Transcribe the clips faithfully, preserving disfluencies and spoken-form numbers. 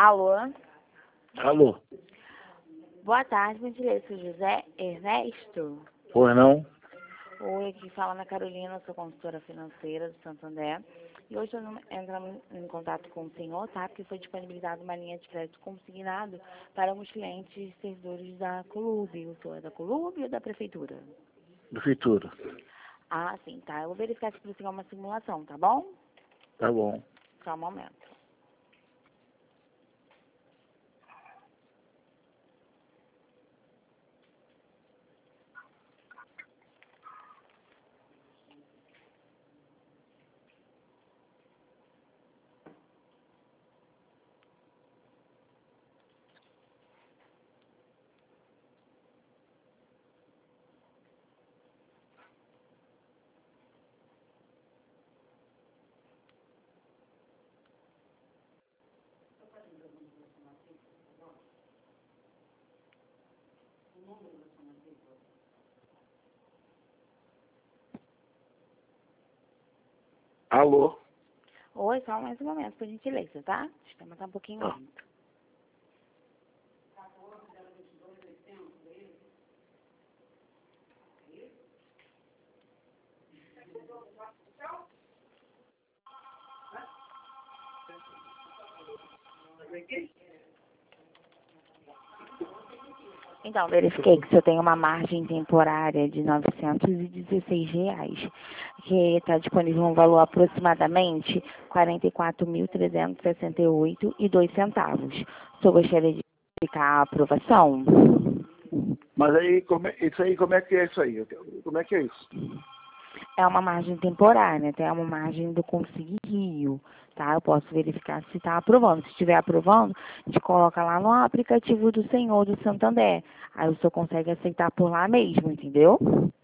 Alô? Alô? Boa tarde, por gentileza, sou José Ernesto. Pois não? Oi, aqui fala Ana Carolina, sou consultora financeira do Santander. E hoje eu entramos em contato com o senhor, tá? Porque foi disponibilizada uma linha de crédito consignado para os clientes servidores da Colube. O senhor é da Colube ou da Prefeitura? Prefeitura. Ah, sim, tá. Eu vou verificar se precisa uma simulação, tá bom? Tá bom. Só um momento. Alô? Oi, só mais um momento, por gentileza, tá? O sistema tá um pouquinho Tá. lento. Então, verifiquei que o senhor tem uma margem temporária de novecentos e dezesseis reais, que está disponível um valor aproximadamente quarenta e quatro mil trezentos e sessenta e oito reais e dois centavos. O senhor gostaria de verificar a aprovação? Mas aí, como é, isso aí, como é que é isso aí? Como é que é isso? É uma margem temporária, tem uma margem do Consegui Rio, tá? Eu posso verificar se está aprovando. Se estiver aprovando, a gente coloca lá no aplicativo do Senhor do Santander. Aí o senhor consegue aceitar por lá mesmo, entendeu?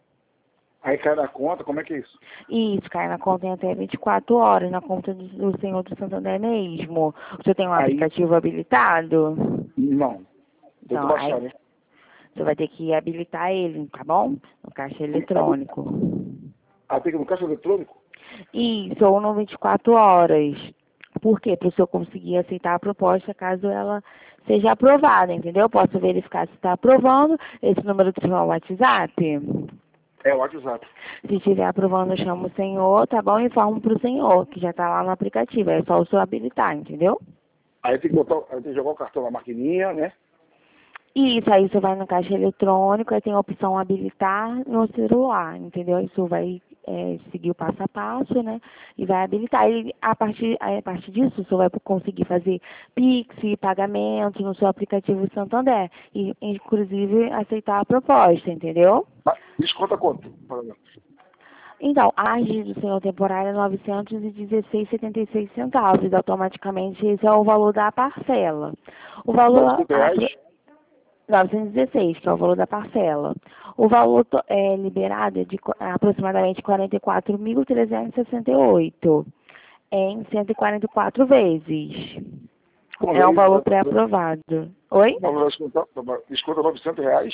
Aí cai na conta, como é que é isso? Isso, cai na conta em até vinte e quatro horas, na conta do, do Senhor do Santander mesmo. O senhor tem um Aí, aplicativo habilitado? não. Tem que Então, baixar, aí né? você vai ter que habilitar ele, tá bom? No caixa eletrônico. Ah, tem que ir no caixa eletrônico? Isso, ou no vinte e quatro horas. Por quê? Para o senhor conseguir aceitar a proposta caso ela seja aprovada, entendeu? Posso verificar se está aprovando. Esse número do seu WhatsApp. É o WhatsApp. Se estiver aprovando, eu chamo o senhor, tá bom? E informo para o senhor, que já está lá no aplicativo. É só o senhor habilitar, entendeu? Aí tem que botar, aí tem que jogar o cartão na maquininha, né? Isso, aí você vai no caixa eletrônico, aí tem a opção habilitar no celular, entendeu? Aí você vai é, seguir o passo a passo, né? E vai habilitar. E a partir, aí, a partir disso, você vai conseguir fazer Pix, pagamento no seu aplicativo Santander. E, inclusive, aceitar a proposta, entendeu? Mas desconta quanto? Por exemplo? Então, a arte do senhor temporário é novecentos e dezesseis reais e setenta e seis centavos. Automaticamente, esse é o valor da parcela. O valor... novecentos reais? novecentos e dezesseis, que é o valor da parcela. O valor é, liberado é de aproximadamente quarenta e quatro mil trezentos e sessenta e oito em cento e quarenta e quatro vezes. Como É um é isso? valor pré-aprovado. Oi? O valor desconta, desconta novecentos reais?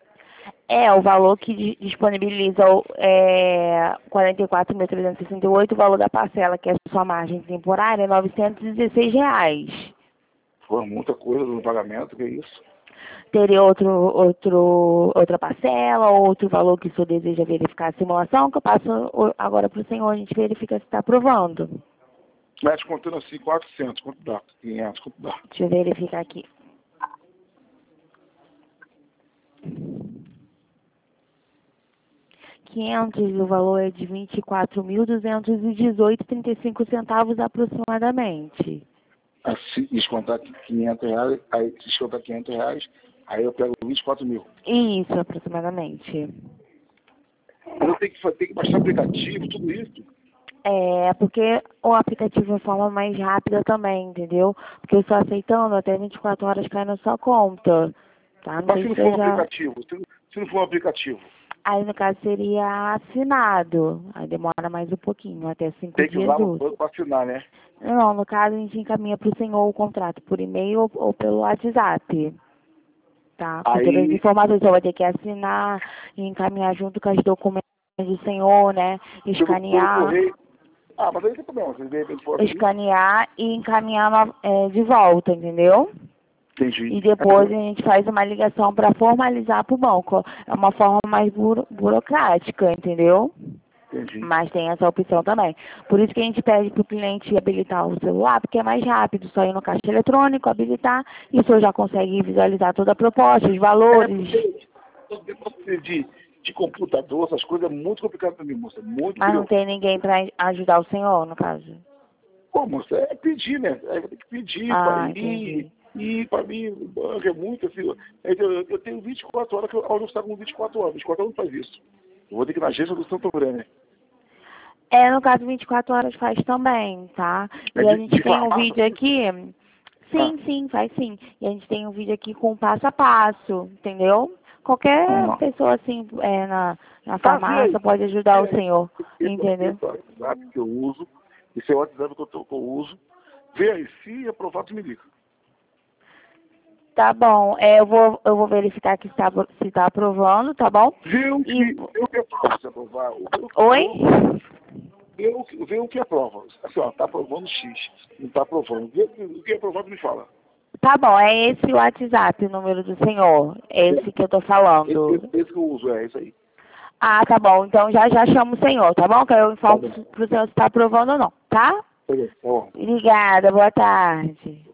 É o valor que di- disponibiliza o, é, quarenta e quatro mil trezentos e sessenta e oito, o valor da parcela, que é a sua margem temporária, é novecentos e dezesseis reais. Foi muita coisa no pagamento, que é isso? Teria outro, outro, outra parcela, outro valor que o senhor deseja verificar a simulação, que eu passo o- agora para o senhor, a gente verifica se está aprovando. Mas descontando assim, quatrocentos, quanto dá? quinhentos, quanto dá? Deixa eu verificar aqui. quinhentos, o valor é de vinte e quatro mil duzentos e dezoito e trinta e cinco centavos aproximadamente. Assim, descontar quinhentos reais, aí descontar quinhentos reais, aí eu pego vinte e quatro mil. Isso, aproximadamente. Mas eu tenho que, fa- tenho que baixar aplicativo, tudo isso. É, porque o aplicativo é a forma mais rápida também, entendeu? Porque eu só aceitando, até vinte e quatro horas cai na sua conta, tá? Não Mas sei se se não você for um já... aplicativo, se, se não for um aplicativo, Aí, no caso, seria assinado. Aí demora mais um pouquinho, até cinco tem que ir dias lá no úteis. banco para assinar, né? Não, no caso, a gente encaminha para o senhor o contrato por e-mail ou, ou pelo WhatsApp. Tá? Com todas as Aí, informações, o senhor vai ter que assinar e encaminhar junto com os documentos do senhor, né? pelo, pelo Escanear. correio, Ah, mas aí não tem problema. Se de repente for assim, Escanear e encaminhar no- é, de volta, entendeu? entendi. E depois a gente faz uma ligação para formalizar para o banco. É uma forma mais buro, burocrática, entendeu? Entendi. Mas tem essa opção também. Por isso que a gente pede para o cliente habilitar o celular, porque é mais rápido, só ir no caixa eletrônico, habilitar, e o senhor já consegue visualizar toda a proposta, os É, valores. porque de, de computador, essas coisas é muito complicado pra mim, moça. Muito Mas não perigoso. tem ninguém para ajudar o senhor, no caso. Pô, moça, é pedir, né? É tem que pedir pra Ah, ir. entendi. E pra mim, o banco é muito assim. Eu, eu, eu tenho vinte e quatro horas, que eu onde eu estava com vinte e quatro horas. vinte e quatro horas não faz isso. Eu vou ter que ir na agência do Santo Brenner. É, no caso, vinte e quatro horas faz também, tá? É E a de, gente de tem um farmácia? vídeo aqui. Ah, Sim, sim, faz sim. E a gente tem um vídeo aqui com passo a passo, entendeu? Qualquer não. pessoa, assim, é, na, na Tá, vê farmácia aí. pode ajudar o Vê aí. senhor, Esse entendeu? esse é o WhatsApp que eu uso. Esse é o WhatsApp que eu, tô- que eu uso. Vê aí, se aprovado, tu me liga. Tá bom, é, eu vou, eu vou verificar que está, se está aprovando, tá bom? Vê o E, que, vê o que aprova, se aprovar. Vê o que oi? aprova. Vê o que, vê o que aprova. Assim, ó, tá aprovando X, não tá aprovando. Vê o que o que é aprovado, me fala. Tá bom, é esse o WhatsApp, o número do senhor, é esse que eu tô Esse, falando. esse, esse que eu uso, é isso aí. Ah, tá bom, então já já chamo o senhor, tá bom? Que eu Tá informo bom. pro senhor se está aprovando ou não, tá? Tá bom. Tá bom. Obrigada, boa tarde.